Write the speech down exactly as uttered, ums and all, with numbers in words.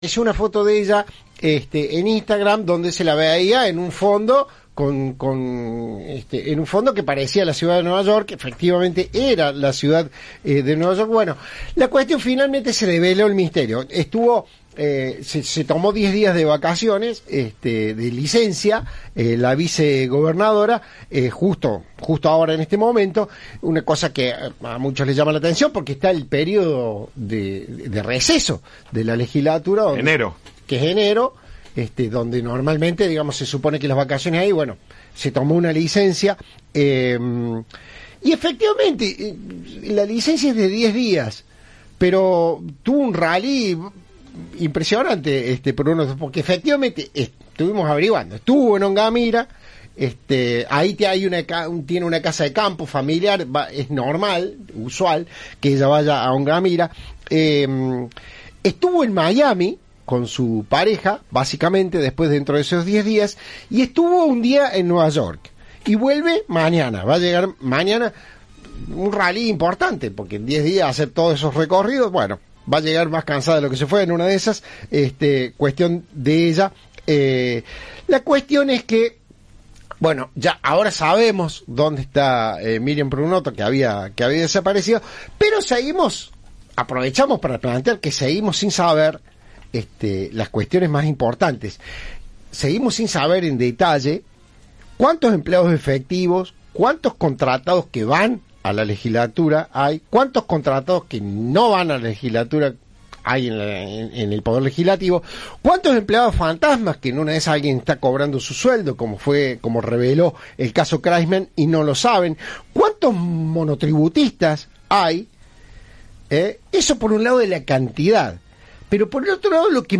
Es una foto de ella este, en Instagram donde se la veía en un fondo con, con este, en un fondo que parecía la ciudad de Nueva York. Efectivamente era la ciudad eh, de Nueva York. Bueno, la cuestión finalmente se reveló el misterio. Estuvo eh, se, se tomó diez días de vacaciones, este, de licencia, eh, la vicegobernadora, eh, justo justo ahora en este momento, una cosa que a muchos les llama la atención porque está el periodo de, de receso de la legislatura, donde, enero, que es enero, este, donde normalmente, digamos, se supone que las vacaciones ahí, bueno, se tomó una licencia, eh, y efectivamente eh, la licencia es de diez días, pero tuvo un rally impresionante, este, por uno, porque efectivamente estuvimos averiguando, estuvo en Ongamira. Este, ahí te hay una, tiene una casa de campo familiar, va, es normal, usual, que ella vaya a Ongamira. Eh, estuvo en Miami con su pareja, básicamente, después dentro de esos diez días, y estuvo un día en Nueva York. Y vuelve mañana, va a llegar mañana, un rally importante, porque en diez días hacer todos esos recorridos, bueno, va a llegar más cansada de lo que se fue en una de esas, este, cuestión de ella. Eh, la cuestión es que, bueno, ya ahora sabemos dónde está eh, Miriam Prunoto, que había que había desaparecido, pero seguimos, aprovechamos para plantear que seguimos sin saber este, las cuestiones más importantes. Seguimos sin saber en detalle cuántos empleados efectivos, cuántos contratados que van a la legislatura hay, cuántos contratados que no van a la legislatura hay en, la, en, en el Poder Legislativo, cuántos empleados fantasmas que en una de esas alguien está cobrando su sueldo, como fue, como reveló el caso Kreisman, y no lo saben, cuántos monotributistas hay, ¿eh? Eso por un lado de la cantidad, pero por el otro lado lo que